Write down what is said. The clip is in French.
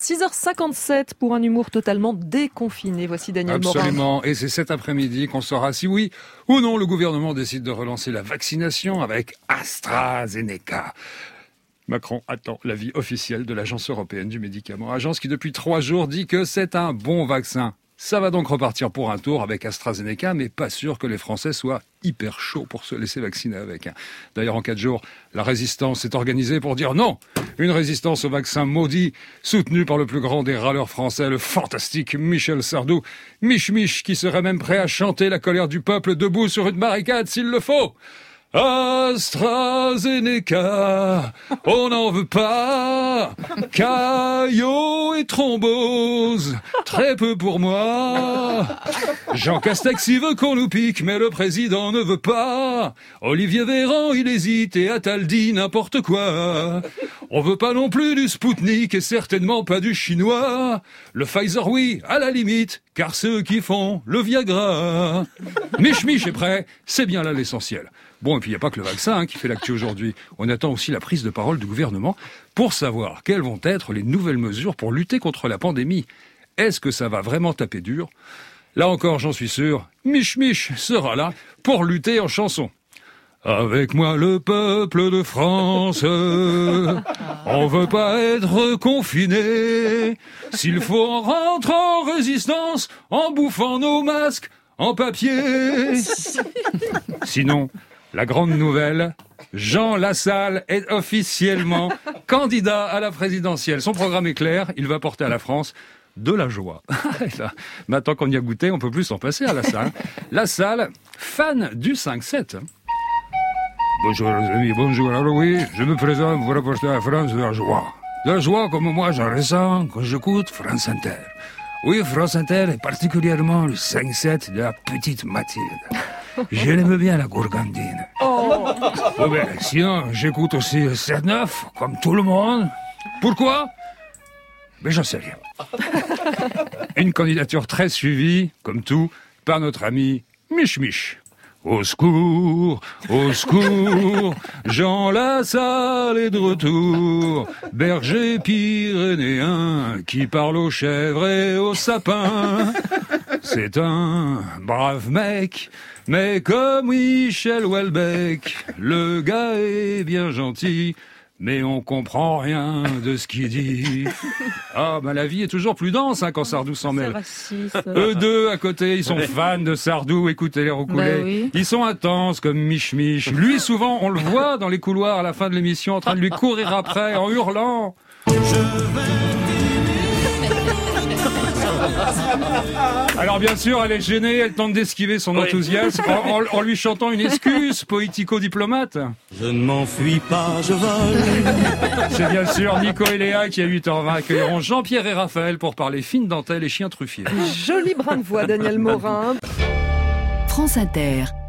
6h57 pour un humour totalement déconfiné. Voici Daniel Morin. Absolument, et c'est cet après-midi qu'on saura si oui ou non le gouvernement décide de relancer la vaccination avec AstraZeneca. Macron attend l'avis officiel de l'Agence européenne du médicament. Agence qui depuis 3 jours dit que c'est un bon vaccin. Ça va donc repartir pour un tour avec AstraZeneca, mais pas sûr que les Français soient hyper chauds pour se laisser vacciner avec. D'ailleurs, en 4 jours, la résistance s'est organisée pour dire non. Une résistance au vaccin maudit, soutenue par le plus grand des râleurs français, le fantastique Michel Sardou. Mich, qui serait même prêt à chanter la colère du peuple debout sur une barricade s'il le faut. AstraZeneca, on n'en veut pas. Caillot et thrombose, très peu pour moi. Jean Castex, il veut qu'on nous pique, mais le président ne veut pas. Olivier Véran, il hésite et Attal dit n'importe quoi. On veut pas non plus du Spoutnik et certainement pas du chinois. Le Pfizer, oui, à la limite, car ceux qui font le Viagra. Mich est prêt, c'est bien là l'essentiel. Bon, et puis il n'y a pas que le vaccin qui fait l'actu aujourd'hui. On attend aussi la prise de parole du gouvernement pour savoir quelles vont être les nouvelles mesures pour lutter contre la pandémie. Est-ce que ça va vraiment taper dur ? Là encore, j'en suis sûr, Mich sera là pour lutter en chanson. Avec moi le peuple de France, on veut pas être confiné. S'il faut, on rentre en résistance en bouffant nos masques en papier. Sinon, la grande nouvelle, Jean Lassalle est officiellement candidat à la présidentielle. Son programme est clair, il va porter à la France de la joie. Maintenant qu'on y a goûté, on peut plus s'en passer à Lassalle. Lassalle, fan du 5-7. Bonjour les amis, bonjour. Alors oui, je me présente pour apporter à la France de la joie. De la joie comme moi j'en ressens quand j'écoute France Inter. Oui, France Inter et particulièrement le 5-7 de la petite Mathilde. Je l'aime bien, la gourgandine. Oh ben, sinon, j'écoute aussi le 7-9, comme tout le monde. Pourquoi ? Mais j'en sais rien. Une candidature très suivie, comme tout, par notre ami Mich. Au secours, Jean Lassalle est de retour, berger pyrénéen qui parle aux chèvres et aux sapins. C'est un brave mec, mais comme Michel Houellebecq, le gars est bien gentil, mais on comprend rien de ce qu'il dit. Ah, ben la vie est toujours plus dense quand Sardou s'en mêle. Eux deux, à côté, ils sont fans de Sardou, écoutez les roucoulés. Bah oui. Ils sont intenses comme Mich. Lui, souvent, on le voit dans les couloirs à la fin de l'émission en train de lui courir après en hurlant. Alors bien sûr, elle est gênée, elle tente d'esquiver son enthousiasme en lui chantant une excuse poético-diplomate. Je ne m'enfuis pas, je vole. C'est bien sûr Nico et Léa qui à 8h20 accueilleront Jean-Pierre et Raphaël pour parler fine dentelle et chiens truffiers. Joli brin de voix, Daniel Morin. France Inter.